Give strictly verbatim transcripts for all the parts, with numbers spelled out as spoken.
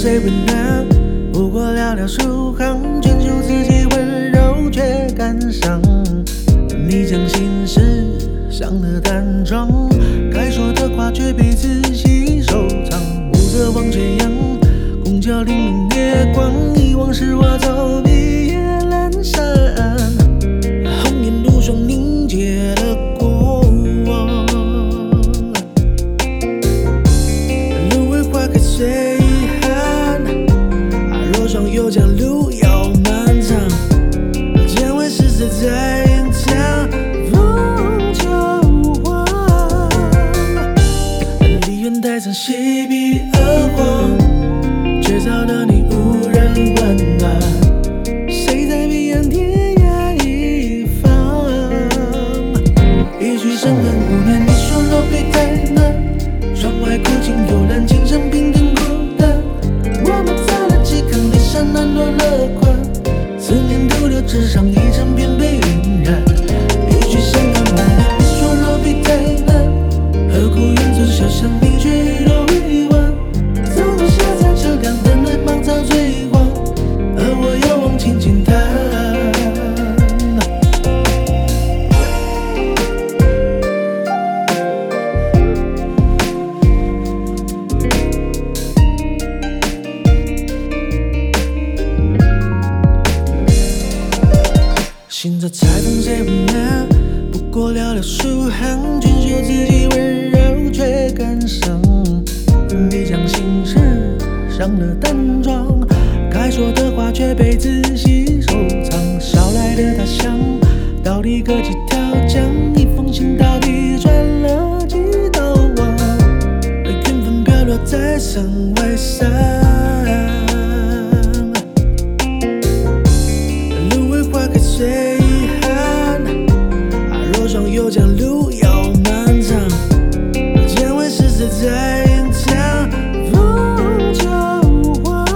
谁为难？不过寥寥数行，卷就自己温柔却感伤。你将心事上了淡妆，该说的话却被仔细收藏。暮色望斜阳，拱桥粼粼夜光，遗忘是我走笔也阑珊。红颜如霜凝结了过往，芦苇花开随遗憾。若霜又将路遥漫长，见为是谁在吟唱风秋黄。离原带上嬉皮而黄，却找到你无人问暖。谁在彼岸天涯一方？一曲深恨无念，你说落笔太难。窗外苦尽幽兰，琴声平等孤单。我们在了几坑里山难落了款，思念徒留纸上，一整片被晕染。一曲深恨无念，你说落笔太难。何苦远走小巷，你却雨落未完。走过下在车辆等待芒草追黄，而我遥望轻轻叹。行走裁缝谁为难？不过寥寥数行，卷袖自己温柔却感伤。你将心事上了淡妆，该说的话却被仔细收藏。捎来的他乡，到底隔几条江？一封信到底转了几道网？缘分飘落在山外山，芦苇花开随遗憾。若霜又将路遥漫长，见为是谁在吟唱风秋黄。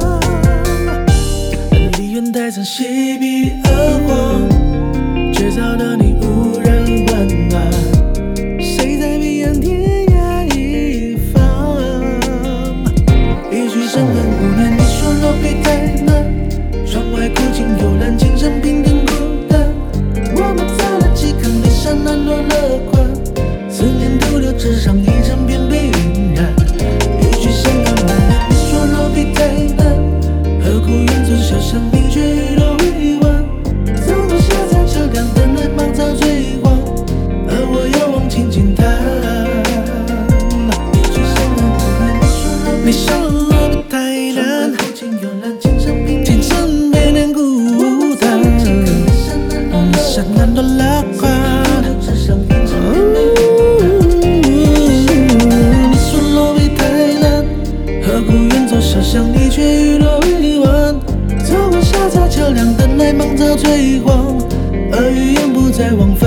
离原带上嬉皮而黄，却找到你无人温暖。谁在彼岸天涯一方？一曲深恨无念，你说落笔太难。窗外苦尽幽兰，琴声平等孤单。我们在了几坑里山难落了款，思念徒留纸上，一整片被晕染。一曲深恨无念，你说落笔太难。何苦远走小巷，你却雨落未完。走过下在车辆等待芒草追黄，而我遥望轻轻叹。一曲深恨无念，你说落笔太难。天生被人孤单，山难落了款。你说落笔太难，何苦远走小巷，你却雨落未完。走过下在车辆等待芒草追黄，而语言不再往返。